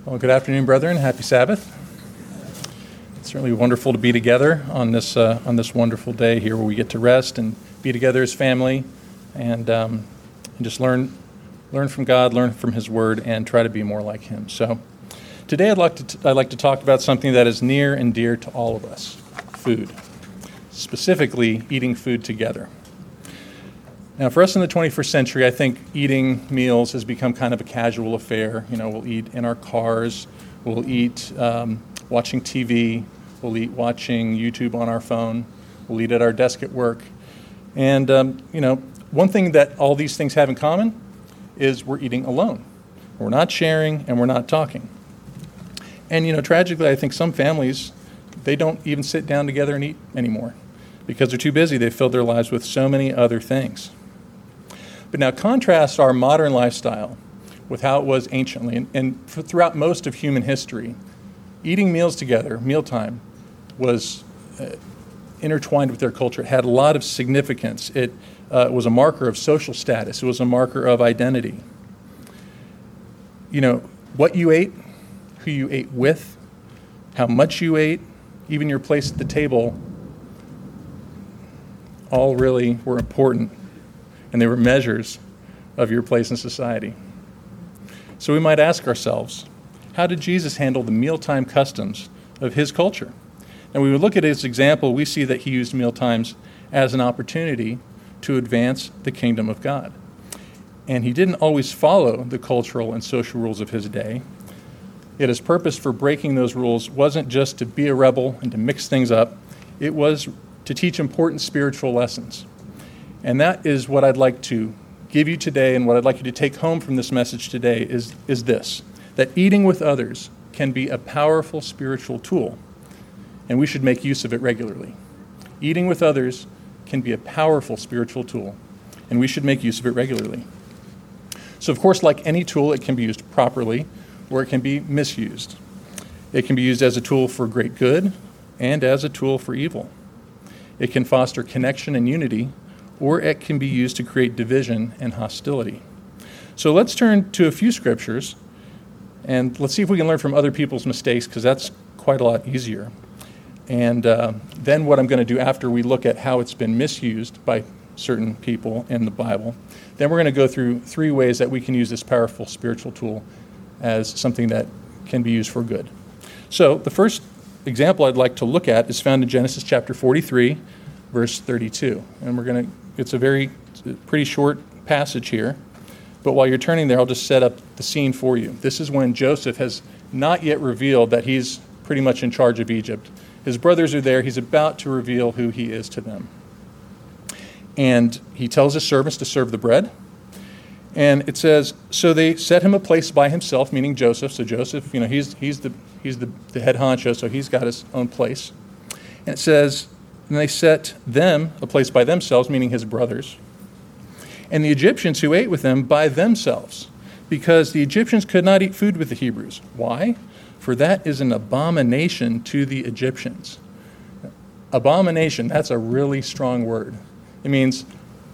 Well, good afternoon, brethren. Happy Sabbath. It's certainly wonderful to be together on this wonderful day here where we get to rest and be together as family and just learn from God, learn from His Word, and try to be more like Him. So today I'd like to talk about something that is near and dear to all of us, food, specifically eating food together. Now, for us in the 21st century, I think eating meals has become kind of a casual affair. You know, we'll eat in our cars, we'll eat watching TV, we'll eat watching YouTube on our phone, we'll eat at our desk at work. And, one thing that all these things have in common is we're eating alone. We're not sharing and we're not talking. And, tragically, I think some families, they don't even sit down together and eat anymore because they're too busy. They've filled their lives with so many other things. But now contrast our modern lifestyle with how it was anciently. And throughout most of human history, eating meals together, mealtime, was intertwined with their culture. It had a lot of significance. It was a marker of social status. It was a marker of identity. What you ate, who you ate with, how much you ate, even your place at the table, all really were important. And they were measures of your place in society. So we might ask ourselves, how did Jesus handle the mealtime customs of his culture? And when we look at his example, we see that he used mealtimes as an opportunity to advance the kingdom of God. And he didn't always follow the cultural and social rules of his day. Yet his purpose for breaking those rules wasn't just to be a rebel and to mix things up. It was to teach important spiritual lessons. And that is what I'd like to give you today, and what I'd like you to take home from this message today is this, that eating with others can be a powerful spiritual tool, and we should make use of it regularly. Eating with others can be a powerful spiritual tool, and we should make use of it regularly. So, of course, like any tool, it can be used properly, or it can be misused. It can be used as a tool for great good and as a tool for evil. It can foster connection and unity, or it can be used to create division and hostility. So let's turn to a few scriptures, and let's see if we can learn from other people's mistakes, because that's quite a lot easier. And then what I'm going to do after we look at how it's been misused by certain people in the Bible, then we're going to go through 3 ways that we can use this powerful spiritual tool as something that can be used for good. So the first example I'd like to look at is found in Genesis chapter 43, verse 32. And it's a pretty short passage here. But while you're turning there, I'll just set up the scene for you. This is when Joseph has not yet revealed that he's pretty much in charge of Egypt. His brothers are there. He's about to reveal who he is to them. And he tells his servants to serve the bread. And it says, so they set him a place by himself, meaning Joseph. So Joseph, he's the head honcho, so he's got his own place. And it says, and they set them a place by themselves, meaning his brothers, and the Egyptians who ate with them by themselves, because the Egyptians could not eat food with the Hebrews. Why? For that is an abomination to the Egyptians. Abomination, that's a really strong word. It means,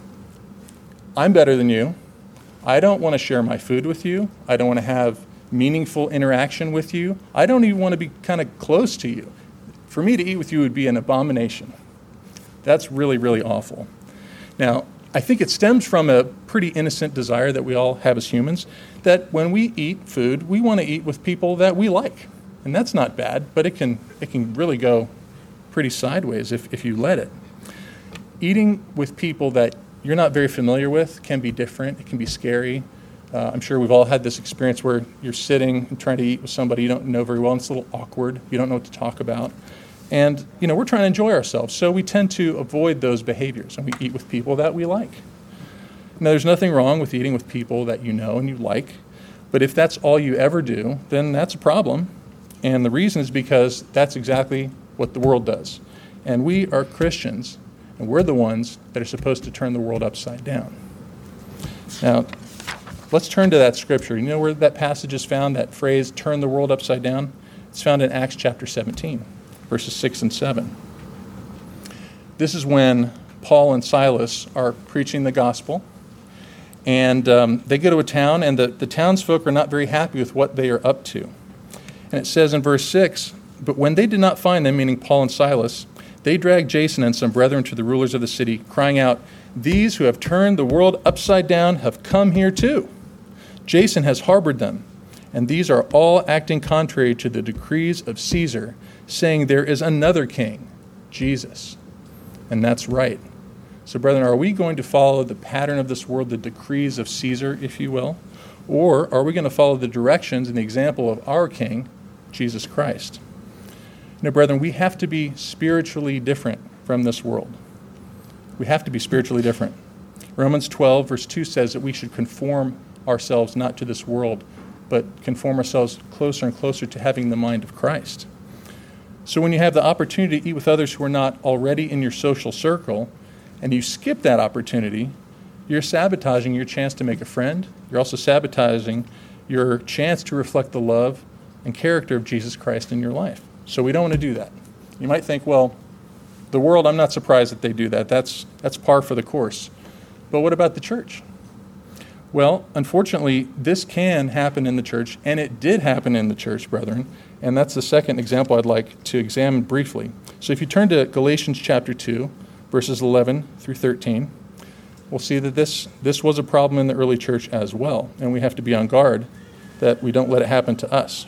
I'm better than you. I don't want to share my food with you. I don't want to have meaningful interaction with you. I don't even want to be kind of close to you. For me to eat with you would be an abomination. That's really, really awful. Now, I think it stems from a pretty innocent desire that we all have as humans, that when we eat food, we want to eat with people that we like. And that's not bad, but it can really go pretty sideways if you let it. Eating with people that you're not very familiar with can be different. It can be scary. I'm sure we've all had this experience where you're sitting and trying to eat with somebody you don't know very well, and it's a little awkward. You don't know what to talk about. And, we're trying to enjoy ourselves, so we tend to avoid those behaviors, and we eat with people that we like. Now, there's nothing wrong with eating with people that you know and you like, but if that's all you ever do, then that's a problem. And the reason is because that's exactly what the world does. And we are Christians, and we're the ones that are supposed to turn the world upside down. Now, let's turn to that scripture. You know where that passage is found, that phrase, turn the world upside down? It's found in Acts chapter 17. Verses 6 and 7. This is when Paul and Silas are preaching the gospel, and they go to a town, and the townsfolk are not very happy with what they are up to. And it says in verse 6, "But when they did not find them," meaning Paul and Silas, "they dragged Jason and some brethren to the rulers of the city, crying out, 'These who have turned the world upside down have come here too. Jason has harbored them, and these are all acting contrary to the decrees of Caesar, saying there is another king, Jesus.'" And that's right. So, brethren, are we going to follow the pattern of this world, the decrees of Caesar, if you will? Or are we going to follow the directions and the example of our King, Jesus Christ? Brethren, we have to be spiritually different from this world. We have to be spiritually different. Romans 12, verse 2 says that we should conform ourselves not to this world, but conform ourselves closer and closer to having the mind of Christ. So when you have the opportunity to eat with others who are not already in your social circle, and you skip that opportunity, you're sabotaging your chance to make a friend. You're also sabotaging your chance to reflect the love and character of Jesus Christ in your life. So we don't want to do that. You might think, well, the world, I'm not surprised that they do that. That's par for the course. But what about the church? Well, unfortunately, this can happen in the church, and it did happen in the church, brethren. And that's the second example I'd like to examine briefly. So if you turn to Galatians chapter 2, verses 11 through 13, we'll see that this was a problem in the early church as well, and we have to be on guard that we don't let it happen to us.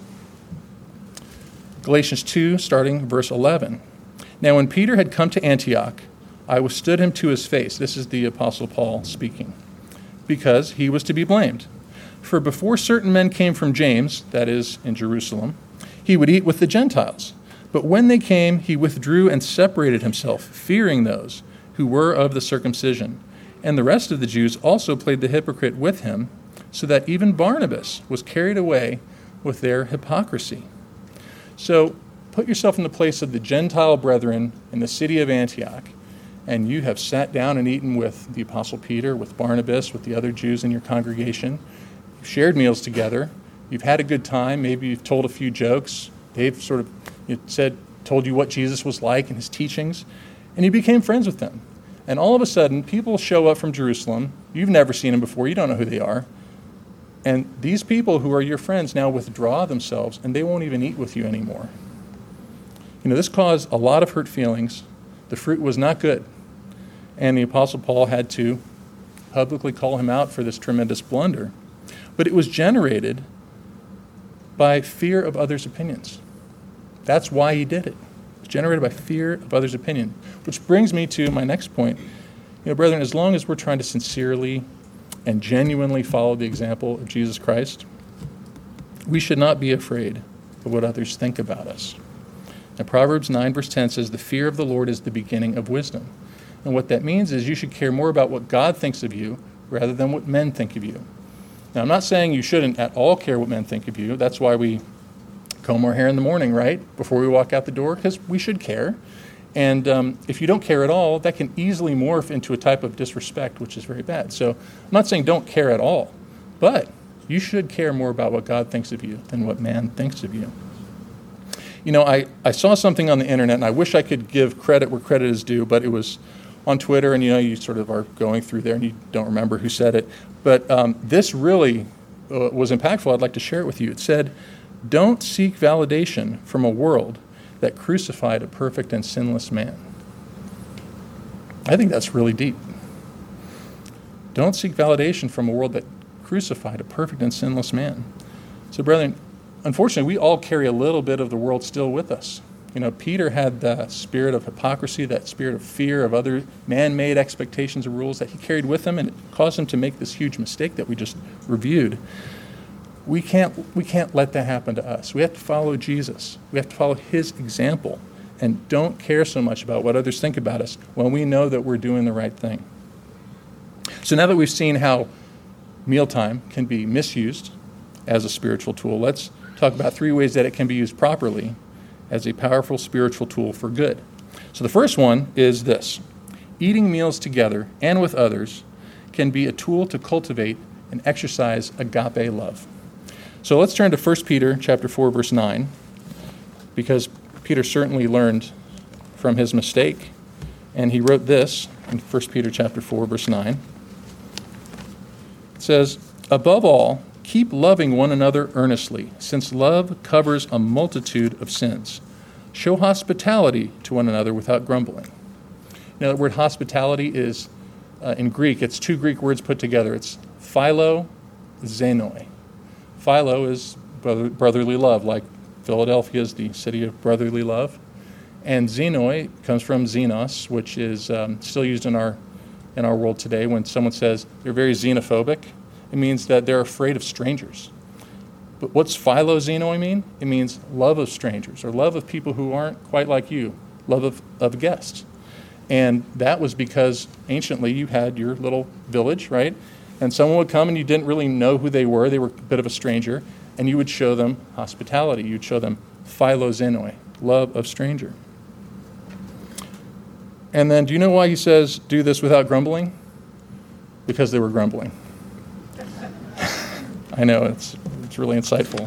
Galatians 2, starting verse 11. "Now when Peter had come to Antioch, I withstood him to his face." This is the Apostle Paul speaking. "Because he was to be blamed. For before certain men came from James," that is, in Jerusalem, "he would eat with the Gentiles. But when they came, he withdrew and separated himself, fearing those who were of the circumcision. And the rest of the Jews also played the hypocrite with him, so that even Barnabas was carried away with their hypocrisy." So put yourself in the place of the Gentile brethren in the city of Antioch, and you have sat down and eaten with the Apostle Peter, with Barnabas, with the other Jews in your congregation. You've shared meals together. You've had a good time. Maybe you've told a few jokes. They've sort of told you what Jesus was like and his teachings, and you became friends with them. And all of a sudden, people show up from Jerusalem. You've never seen them before. You don't know who they are. And these people who are your friends now withdraw themselves, and they won't even eat with you anymore. This caused a lot of hurt feelings. The fruit was not good. And the Apostle Paul had to publicly call him out for this tremendous blunder. But it was generated by fear of others' opinions. That's why he did it. It's generated by fear of others' opinion. Which brings me to my next point. Brethren, as long as we're trying to sincerely and genuinely follow the example of Jesus Christ, we should not be afraid of what others think about us. Now, Proverbs 9, verse 10 says, "The fear of the Lord is the beginning of wisdom." And what that means is you should care more about what God thinks of you rather than what men think of you. Now, I'm not saying you shouldn't at all care what men think of you. That's why we comb our hair in the morning, right, before we walk out the door, because we should care. And if you don't care at all, that can easily morph into a type of disrespect, which is very bad. So I'm not saying don't care at all, but you should care more about what God thinks of you than what man thinks of you. I saw something on the internet, and I wish I could give credit where credit is due, but it was on Twitter, and you sort of are going through there, and you don't remember who said it. But this really was impactful. I'd like to share it with you. It said, "Don't seek validation from a world that crucified a perfect and sinless man." I think that's really deep. Don't seek validation from a world that crucified a perfect and sinless man. So, brethren, unfortunately, we all carry a little bit of the world still with us. Peter had the spirit of hypocrisy, that spirit of fear of other man-made expectations and rules that he carried with him, and it caused him to make this huge mistake that we just reviewed. We can't let that happen to us. We have to follow Jesus. We have to follow his example and don't care so much about what others think about us when we know that we're doing the right thing. So now that we've seen how mealtime can be misused as a spiritual tool, let's talk about 3 ways that it can be used properly as a powerful spiritual tool for good. So the first one is this: eating meals together and with others can be a tool to cultivate and exercise agape love. So let's turn to 1 Peter chapter 4, verse 9, because Peter certainly learned from his mistake, and he wrote this in 1 Peter chapter 4, verse 9. It says, "Above all, Keep loving one another earnestly, since love covers a multitude of sins. Show hospitality to one another without grumbling. Now, the word hospitality is, in Greek, it's two Greek words put together. It's philo, xenoi. Philo is brotherly love, like Philadelphia is the city of brotherly love. And xenoi comes from xenos, which is still used in our world today. When someone says they're very xenophobic, it means that they're afraid of strangers. But what's philoxenoi mean? It means love of strangers, or love of people who aren't quite like you, love of guests. And that was because anciently you had your little village, right? And someone would come and you didn't really know who they were a bit of a stranger, and you would show them hospitality. You'd show them philoxenoi, love of stranger. And then, do you know why he says, do this without grumbling? Because they were grumbling. I know, it's really insightful.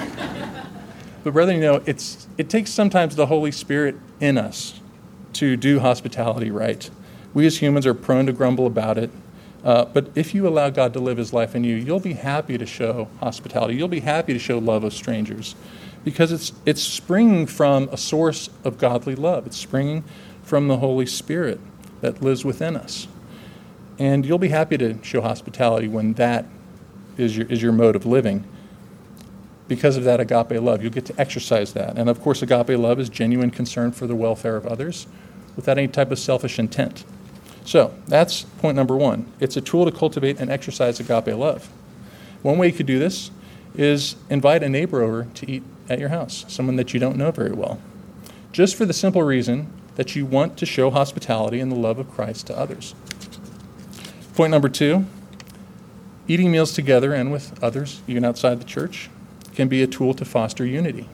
But brethren, it takes sometimes the Holy Spirit in us to do hospitality right. We as humans are prone to grumble about it. But if you allow God to live his life in you, you'll be happy to show hospitality. You'll be happy to show love of strangers. Because it's springing from a source of godly love. It's springing from the Holy Spirit that lives within us. And you'll be happy to show hospitality when that is your mode of living. Because of that agape love, you'll get to exercise that. And of course, agape love is genuine concern for the welfare of others without any type of selfish intent. So that's point number one. It's a tool to cultivate and exercise agape love. One way you could do this is invite a neighbor over to eat at your house, someone that you don't know very well, just for the simple reason that you want to show hospitality and the love of Christ to others. Point number two, eating meals together and with others, even outside the church, can be a tool to foster unity.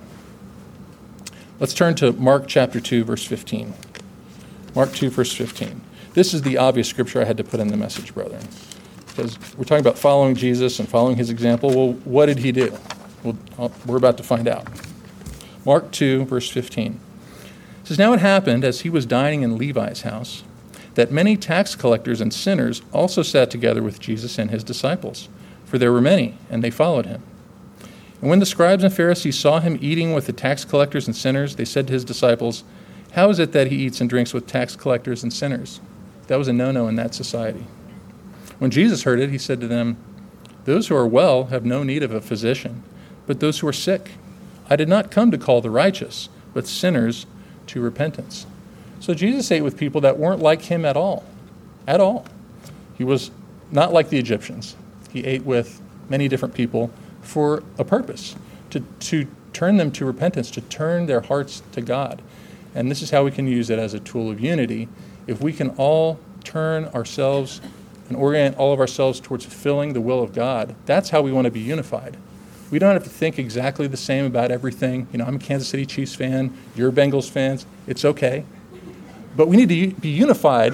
Let's turn to Mark chapter 2, verse 15. Mark 2, verse 15. This is the obvious scripture I had to put in the message, brethren, because we're talking about following Jesus and following his example. Well, what did he do? Well, we're about to find out. Mark 2, verse 15. It says, now it happened, as he was dining in Levi's house, that many tax collectors and sinners also sat together with Jesus and his disciples, for there were many, and they followed him. And when the scribes and Pharisees saw him eating with the tax collectors and sinners, they said to his disciples, how is it that he eats and drinks with tax collectors and sinners? That was a no-no in that society. When Jesus heard it, he said to them, those who are well have no need of a physician, but those who are sick. I did not come to call the righteous, but sinners to repentance. So Jesus ate with people that weren't like him at all. At all. He was not like the Egyptians. He ate with many different people for a purpose, to turn them to repentance, to turn their hearts to God. And this is how we can use it as a tool of unity. If we can all turn ourselves and orient all of ourselves towards fulfilling the will of God, that's how we want to be unified. We don't have to think exactly the same about everything. I'm a Kansas City Chiefs fan, you're Bengals fans. It's okay. But we need to be unified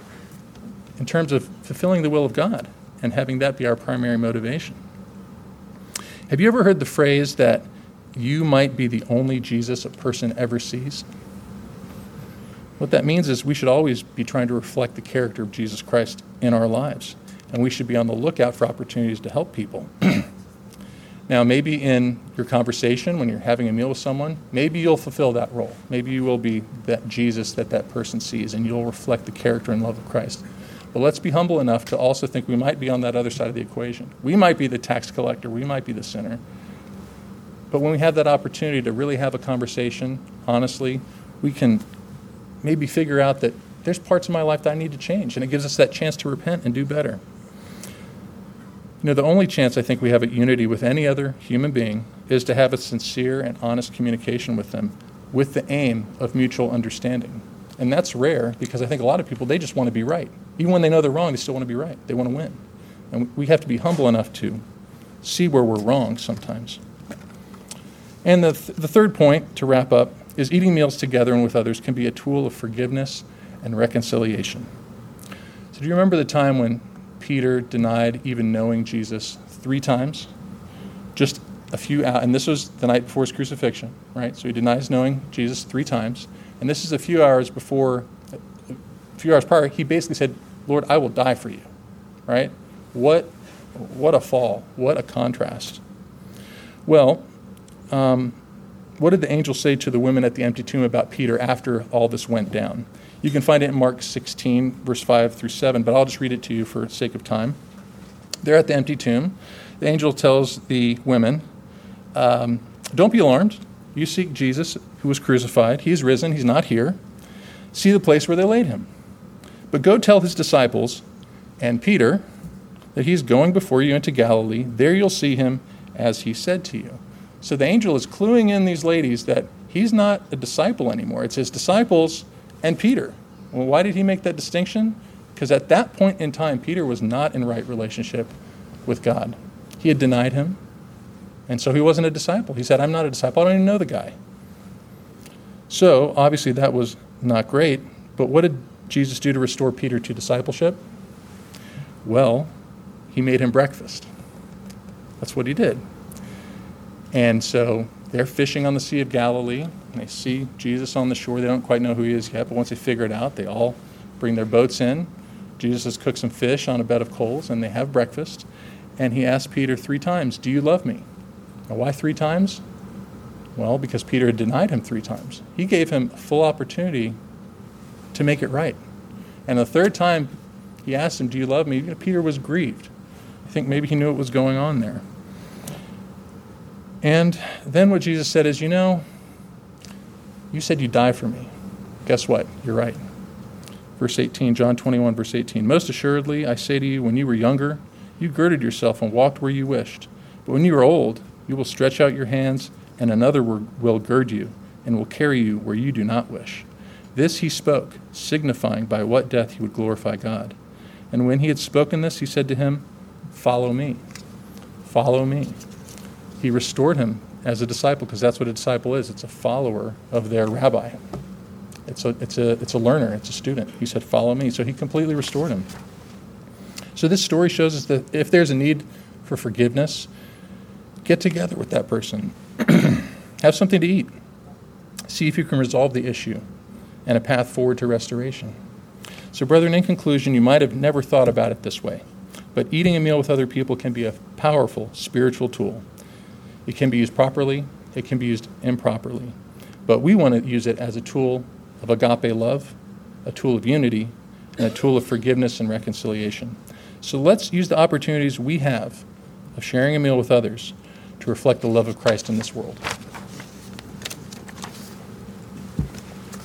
in terms of fulfilling the will of God and having that be our primary motivation. Have you ever heard the phrase that you might be the only Jesus a person ever sees? What that means is we should always be trying to reflect the character of Jesus Christ in our lives, and we should be on the lookout for opportunities to help people. Now, maybe in your conversation, when you're having a meal with someone, maybe you'll fulfill that role. Maybe you will be that Jesus that person sees, and you'll reflect the character and love of Christ. But let's be humble enough to also think we might be on that other side of the equation. We might be the tax collector. We might be the sinner. But when we have that opportunity to really have a conversation, honestly, we can maybe figure out that there's parts of my life that I need to change, and it gives us that chance to repent and do better. The only chance I think we have at unity with any other human being is to have a sincere and honest communication with them with the aim of mutual understanding. And that's rare because I think a lot of people, they just want to be right. Even when they know they're wrong, they still want to be right. They want to win. And we have to be humble enough to see where we're wrong sometimes. And the third point, to wrap up, is eating meals together and with others can be a tool of forgiveness and reconciliation. So do you remember the time when Peter denied even knowing Jesus 3 times? Just a few hours, and this was the night before his crucifixion, right? So he denies knowing Jesus 3 times. And this is a few hours prior, he basically said, Lord, I will die for you, right? What What a fall. What a contrast. Well, what did the angel say to the women at the empty tomb about Peter after all this went down? You can find it in Mark 16, verse 5 through 7, but I'll just read it to you for sake of time. They're at the empty tomb. The angel tells the women, don't be alarmed. You seek Jesus, who was crucified. He is risen. He's not here. See the place where they laid him. But go tell his disciples and Peter that he's going before you into Galilee. There you'll see him as he said to you. So the angel is cluing in these ladies that he's not a disciple anymore. It's his disciples and Peter. Well, why did he make that distinction? Because at that point in time, Peter was not in right relationship with God. He had denied him, and so he wasn't a disciple. He said, I'm not a disciple. I don't even know the guy. So obviously that was not great, but what did Jesus do to restore Peter to discipleship? Well, he made him breakfast. That's what he did. And so they're fishing on the Sea of Galilee, and they see Jesus on the shore. They don't quite know who he is yet, but once they figure it out, they all bring their boats in. Jesus has cooked some fish on a bed of coals, and they have breakfast. And he asked Peter 3 times, do you love me? Now, why 3 times? Well, because Peter had denied him 3 times. He gave him a full opportunity to make it right. And the 3rd time he asked him, do you love me? Peter was grieved. I think maybe he knew what was going on there. And then what Jesus said is, you said you'd die for me. Guess what? You're right. Verse 18, John 21, verse 18. Most assuredly, I say to you, when you were younger, you girded yourself and walked where you wished. But when you are old, you will stretch out your hands, and another will gird you and will carry you where you do not wish. This he spoke, signifying by what death he would glorify God. And when he had spoken this, he said to him, follow me. Follow me. He restored him as a disciple, because that's what a disciple is. It's a follower of their rabbi. It's a learner. It's a student. He said, follow me. So he completely restored him. So this story shows us that if there's a need for forgiveness, get together with that person. Have something to eat. See if you can resolve the issue and a path forward to restoration. So brethren, in conclusion, you might have never thought about it this way, but eating a meal with other people can be a powerful spiritual tool. It can be used properly. It can be used improperly. But we want to use it as a tool of agape love, a tool of unity, and a tool of forgiveness and reconciliation. So let's use the opportunities we have of sharing a meal with others to reflect the love of Christ in this world.